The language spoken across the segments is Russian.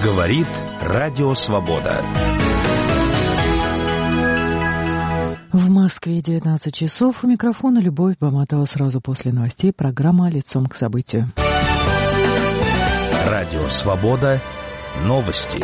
Говорит Радио Свобода. В Москве 19 часов. У микрофона Любовь Баматова. Сразу после новостей программа «Лицом к событию». Радио Свобода. Новости.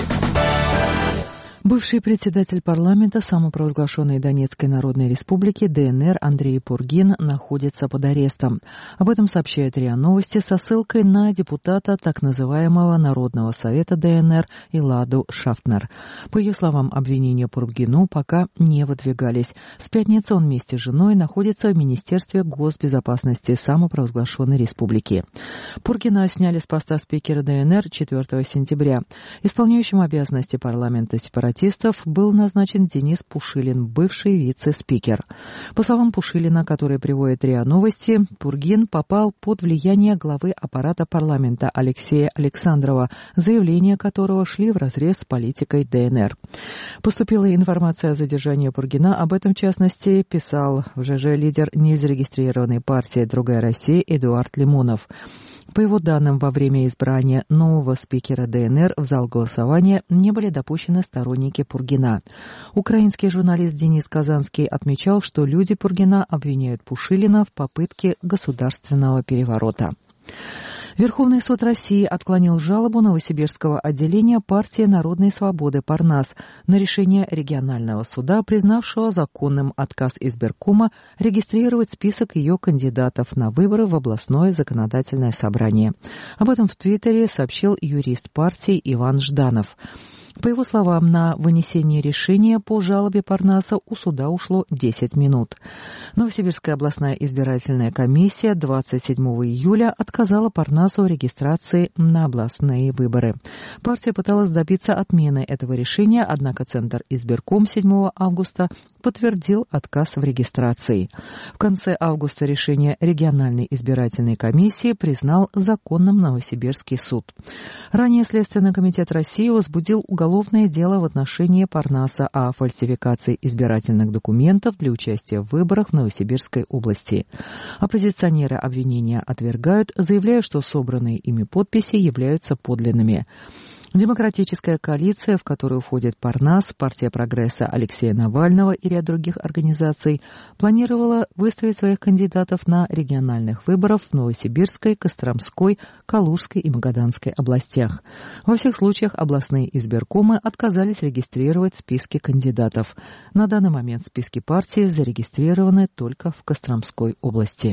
Бывший председатель парламента самопровозглашенной Донецкой Народной Республики ДНР Андрей Пургин находится под арестом. Об этом сообщает РИА Новости со ссылкой на депутата так называемого Народного совета ДНР Иладу Шафтнер. По ее словам, обвинения Пургину пока не выдвигались. С пятницы он вместе с женой находится в Министерстве госбезопасности самопровозглашенной республики. Пургина сняли с поста спикера ДНР 4 сентября. Исполняющим обязанности парламента сепаратистов был назначен Денис Пушилин, бывший вице-спикер. По словам Пушилина, который приводит РИА Новости, Пургин попал под влияние главы аппарата парламента Алексея Александрова, заявления которого шли вразрез с политикой ДНР. Поступила информация о задержании Пургина, об этом, в частности, писал в ЖЖ лидер незарегистрированной партии «Другая Россия» Эдуард Лимонов. По его данным, во время избрания нового спикера ДНР в зал голосования не были допущены сторонники Пургина. Украинский журналист Денис Казанский отмечал, что люди Пургина обвиняют Пушилина в попытке государственного переворота. Верховный суд России отклонил жалобу новосибирского отделения партии Народной свободы «Парнас» на решение регионального суда, признавшего законным отказ избиркома регистрировать список ее кандидатов на выборы в областное законодательное собрание. Об этом в Твиттере сообщил юрист партии Иван Жданов. По его словам, на вынесение решения по жалобе Парнаса у суда ушло 10 минут. Новосибирская областная избирательная комиссия 27 июля отказала Парнасу в регистрации на областные выборы. Партия пыталась добиться отмены этого решения, однако Центр избирком 7 августа подтвердил отказ в регистрации. В конце августа решение региональной избирательной комиссии признал законным Новосибирский суд. Ранее Следственный комитет России возбудил уголовное дело в отношении Парнаса о фальсификации избирательных документов для участия в выборах в Новосибирской области. Оппозиционеры обвинения отвергают, заявляя, что собранные ими подписи являются подлинными. Демократическая коалиция, в которую входит Парнас, партия прогресса Алексея Навального и ряд других организаций, планировала выставить своих кандидатов на региональных выборах в Новосибирской, Костромской, Калужской и Магаданской областях. Во всех случаях областные избиркомы отказались регистрировать списки кандидатов. На данный момент списки партии зарегистрированы только в Костромской области.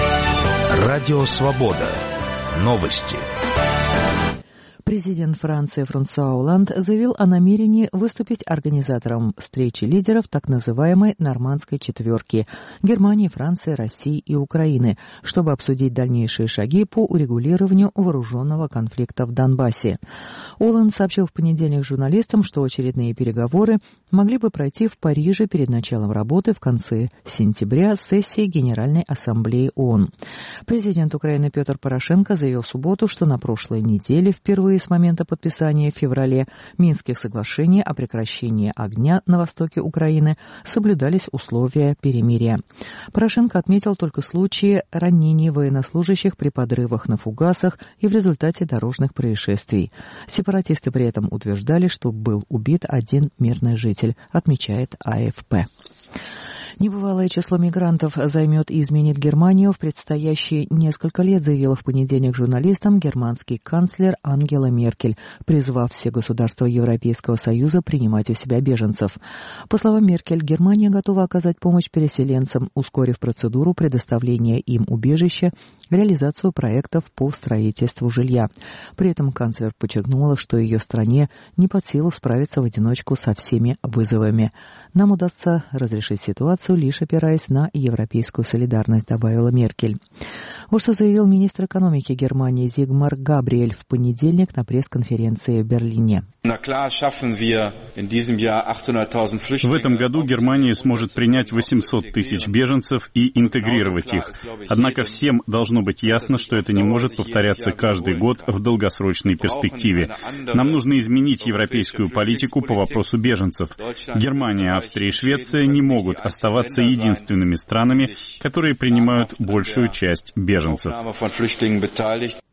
Радио Свобода. Новости. Президент Франции Франсуа Олланд заявил о намерении выступить организатором встречи лидеров так называемой «Нормандской четверки» Германии, Франции, России и Украины, чтобы обсудить дальнейшие шаги по урегулированию вооруженного конфликта в Донбассе. Олланд сообщил в понедельник журналистам, что очередные переговоры могли бы пройти в Париже перед началом работы в конце сентября сессии Генеральной Ассамблеи ООН. Президент Украины Петр Порошенко заявил в субботу, что на прошлой неделе впервые с момента подписания в феврале Минских соглашений о прекращении огня на востоке Украины соблюдались условия перемирия. Порошенко отметил только случаи ранений военнослужащих при подрывах на фугасах и в результате дорожных происшествий. Сепаратисты при этом утверждали, что был убит один мирный житель, отмечает АФП. Небывалое число мигрантов займет и изменит Германию в предстоящие несколько лет, заявила в понедельник журналистам германский канцлер Ангела Меркель, призвав все государства Европейского Союза принимать у себя беженцев. По словам Меркель, Германия готова оказать помощь переселенцам, ускорив процедуру предоставления им убежища, реализацию проектов по строительству жилья. При этом канцлер подчеркнула, что ее стране не под силу справиться в одиночку со всеми вызовами. Нам удастся разрешить ситуацию, лишь опираясь на европейскую солидарность, добавила Меркель. Вот что заявил министр экономики Германии Зигмар Габриэль в понедельник на пресс-конференции в Берлине. В этом году Германия сможет принять 800 тысяч беженцев и интегрировать их. Однако всем должно быть ясно, что это не может повторяться каждый год в долгосрочной перспективе. Нам нужно изменить европейскую политику по вопросу беженцев. Германия, Австрия и Швеция не могут оставаться единственными странами, которые принимают большую часть беженцев.